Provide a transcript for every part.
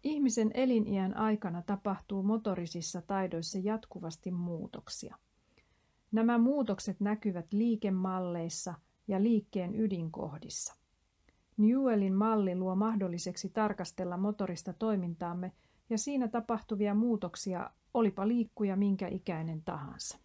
Ihmisen eliniän aikana tapahtuu motorisissa taidoissa jatkuvasti muutoksia. Nämä muutokset näkyvät liikemalleissa ja liikkeen ydinkohdissa. Newellin malli luo mahdolliseksi tarkastella motorista toimintaamme ja siinä tapahtuvia muutoksia, olipa liikkuja minkä ikäinen tahansa.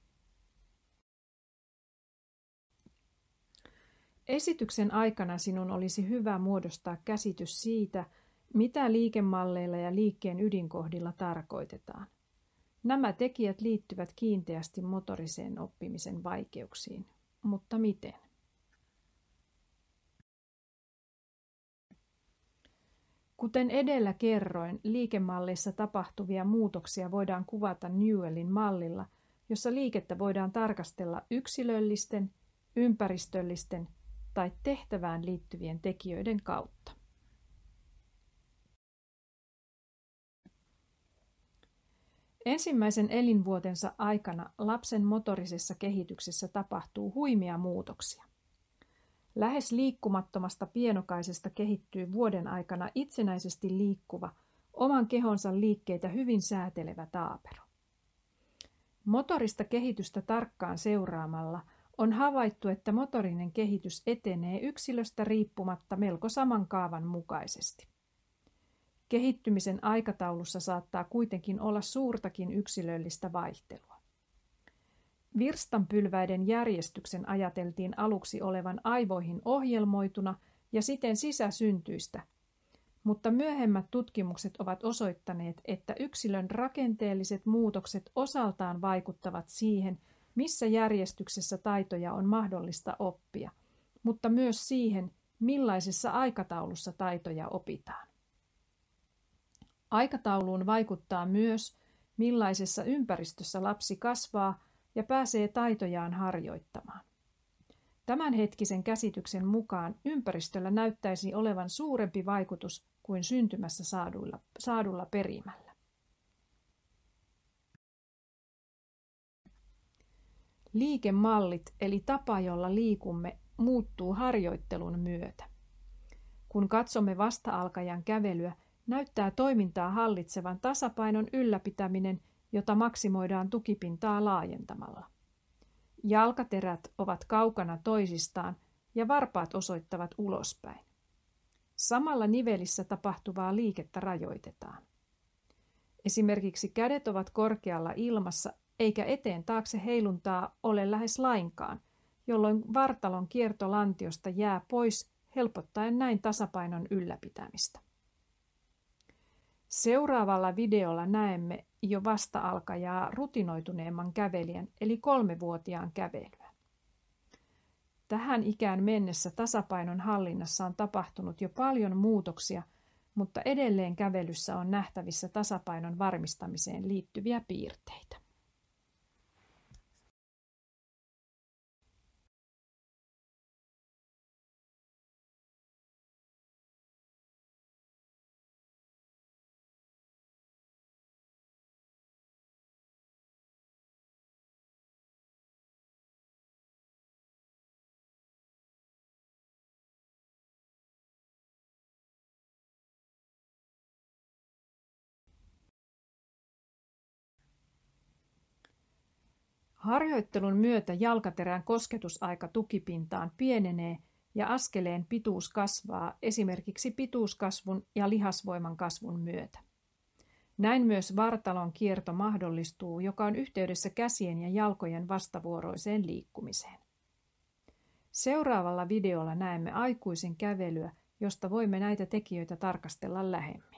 Esityksen aikana sinun olisi hyvä muodostaa käsitys siitä, mitä liikemalleilla ja liikkeen ydinkohdilla tarkoitetaan. Nämä tekijät liittyvät kiinteästi motoriseen oppimisen vaikeuksiin, mutta miten? Kuten edellä kerroin, liikemalleissa tapahtuvia muutoksia voidaan kuvata Newellin mallilla, jossa liikettä voidaan tarkastella yksilöllisten, ympäristöllisten tai tehtävään liittyvien tekijöiden kautta. Ensimmäisen elinvuotensa aikana lapsen motorisessa kehityksessä tapahtuu huimia muutoksia. Lähes liikkumattomasta pienokaisesta kehittyy vuoden aikana itsenäisesti liikkuva, oman kehonsa liikkeitä hyvin säätelevä taapero. Motorista kehitystä tarkkaan seuraamalla on havaittu, että motorinen kehitys etenee yksilöstä riippumatta melko saman kaavan mukaisesti. Kehittymisen aikataulussa saattaa kuitenkin olla suurtakin yksilöllistä vaihtelua. Virstanpylväiden järjestyksen ajateltiin aluksi olevan aivoihin ohjelmoituna ja siten sisäsyntyistä, mutta myöhemmät tutkimukset ovat osoittaneet, että yksilön rakenteelliset muutokset osaltaan vaikuttavat siihen, missä järjestyksessä taitoja on mahdollista oppia, mutta myös siihen, millaisessa aikataulussa taitoja opitaan. Aikatauluun vaikuttaa myös, millaisessa ympäristössä lapsi kasvaa ja pääsee taitojaan harjoittamaan. Tämänhetkisen käsityksen mukaan ympäristöllä näyttäisi olevan suurempi vaikutus kuin syntymässä saadulla perimällä. Liikemallit eli tapa, jolla liikumme, muuttuu harjoittelun myötä. Kun katsomme vasta-alkajan kävelyä, näyttää toimintaa hallitsevan tasapainon ylläpitäminen, jota maksimoidaan tukipintaa laajentamalla. Jalkaterät ovat kaukana toisistaan ja varpaat osoittavat ulospäin. Samalla nivelissä tapahtuvaa liikettä rajoitetaan. Esimerkiksi kädet ovat korkealla ilmassa eikä eteen taakse heiluntaa ole lähes lainkaan, jolloin vartalon kierto lantiosta jää pois, helpottaen näin tasapainon ylläpitämistä. Seuraavalla videolla näemme jo vasta-alkajaa rutinoituneemman kävelijän eli 3-vuotiaan kävelyä. Tähän ikään mennessä tasapainon hallinnassa on tapahtunut jo paljon muutoksia, mutta edelleen kävelyssä on nähtävissä tasapainon varmistamiseen liittyviä piirteitä. Harjoittelun myötä jalkaterän kosketusaika tukipintaan pienenee ja askeleen pituus kasvaa esimerkiksi pituuskasvun ja lihasvoiman kasvun myötä. Näin myös vartalon kierto mahdollistuu, joka on yhteydessä käsien ja jalkojen vastavuoroiseen liikkumiseen. Seuraavalla videolla näemme aikuisen kävelyä, josta voimme näitä tekijöitä tarkastella lähemmin.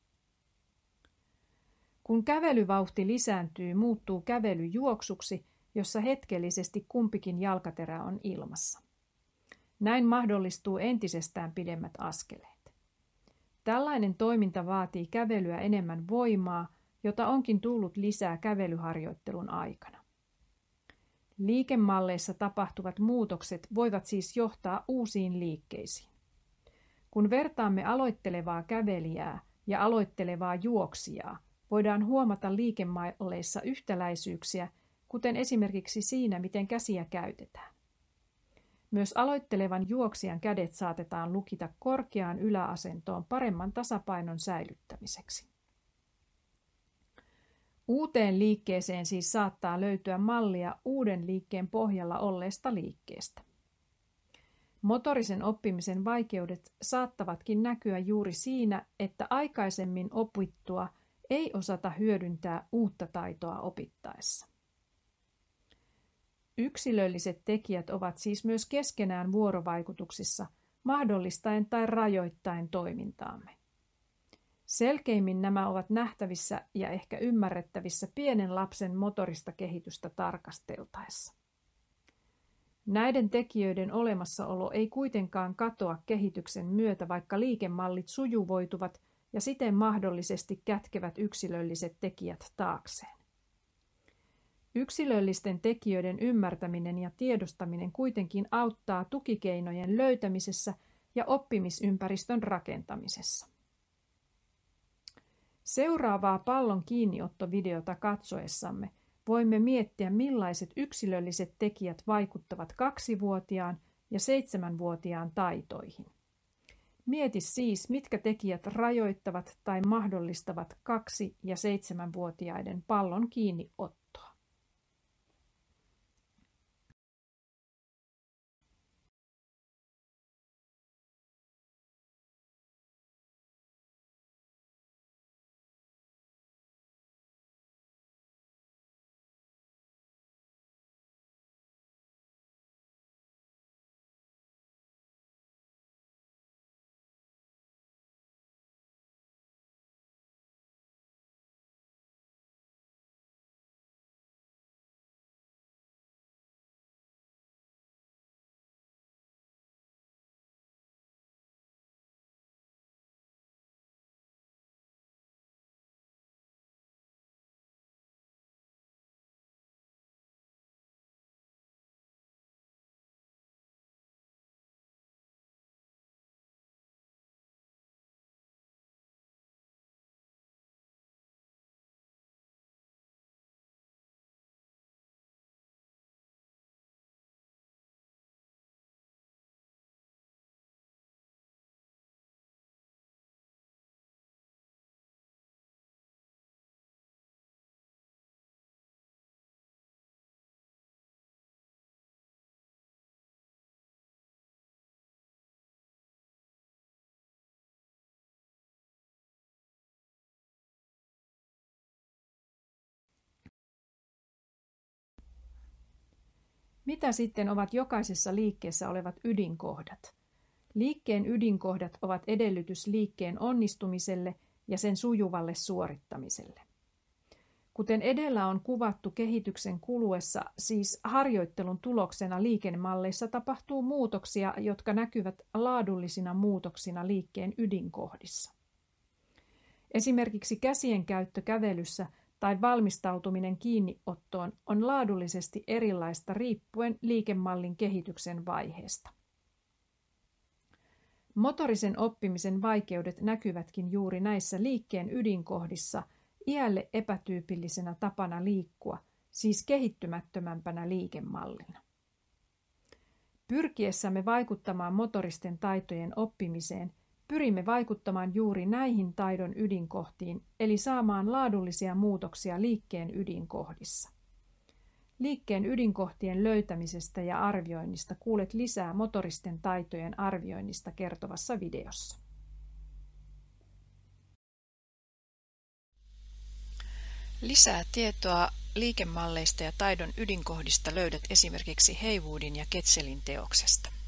Kun kävelyvauhti lisääntyy, muuttuu kävely juoksuksi jossa hetkellisesti kumpikin jalkaterä on ilmassa. Näin mahdollistuu entisestään pidemmät askeleet. Tällainen toiminta vaatii kävelyä enemmän voimaa, jota onkin tullut lisää kävelyharjoittelun aikana. Liikemalleissa tapahtuvat muutokset voivat siis johtaa uusiin liikkeisiin. Kun vertaamme aloittelevaa kävelijää ja aloittelevaa juoksijaa, voidaan huomata liikemalleissa yhtäläisyyksiä, kuten esimerkiksi siinä, miten käsiä käytetään. Myös aloittelevan juoksijan kädet saatetaan lukita korkeaan yläasentoon paremman tasapainon säilyttämiseksi. Uuteen liikkeeseen siis saattaa löytyä mallia uuden liikkeen pohjalla olleesta liikkeestä. Motorisen oppimisen vaikeudet saattavatkin näkyä juuri siinä, että aikaisemmin opittua ei osata hyödyntää uutta taitoa opittaessa. Yksilölliset tekijät ovat siis myös keskenään vuorovaikutuksissa, mahdollistaen tai rajoittaen toimintaamme. Selkeimmin nämä ovat nähtävissä ja ehkä ymmärrettävissä pienen lapsen motorista kehitystä tarkasteltaessa. Näiden tekijöiden olemassaolo ei kuitenkaan katoa kehityksen myötä, vaikka liikemallit sujuvoituvat ja siten mahdollisesti kätkevät yksilölliset tekijät taakseen. Yksilöllisten tekijöiden ymmärtäminen ja tiedostaminen kuitenkin auttaa tukikeinojen löytämisessä ja oppimisympäristön rakentamisessa. Seuraavaa pallon kiinniottovideota katsoessamme voimme miettiä, millaiset yksilölliset tekijät vaikuttavat 2-vuotiaan ja 7-vuotiaan taitoihin. Mieti siis, mitkä tekijät rajoittavat tai mahdollistavat 2- ja 7-vuotiaiden pallon kiinniottoa. Mitä sitten ovat jokaisessa liikkeessä olevat ydinkohdat? Liikkeen ydinkohdat ovat edellytys liikkeen onnistumiselle ja sen sujuvalle suorittamiselle. Kuten edellä on kuvattu kehityksen kuluessa, siis harjoittelun tuloksena liikemalleissa tapahtuu muutoksia, jotka näkyvät laadullisina muutoksina liikkeen ydinkohdissa. Esimerkiksi käsien käyttö kävelyssä tai valmistautuminen kiinniottoon on laadullisesti erilaista riippuen liikemallin kehityksen vaiheesta. Motorisen oppimisen vaikeudet näkyvätkin juuri näissä liikkeen ydinkohdissa iälle epätyypillisenä tapana liikkua, siis kehittymättömämpänä liikemallina. Pyrkiessämme vaikuttamaan motoristen taitojen oppimiseen, pyrimme vaikuttamaan juuri näihin taidon ydinkohtiin, eli saamaan laadullisia muutoksia liikkeen ydinkohdissa. Liikkeen ydinkohtien löytämisestä ja arvioinnista kuulet lisää motoristen taitojen arvioinnista kertovassa videossa. Lisää tietoa liikemalleista ja taidon ydinkohdista löydät esimerkiksi Haywoodin ja Ketzelin teoksesta.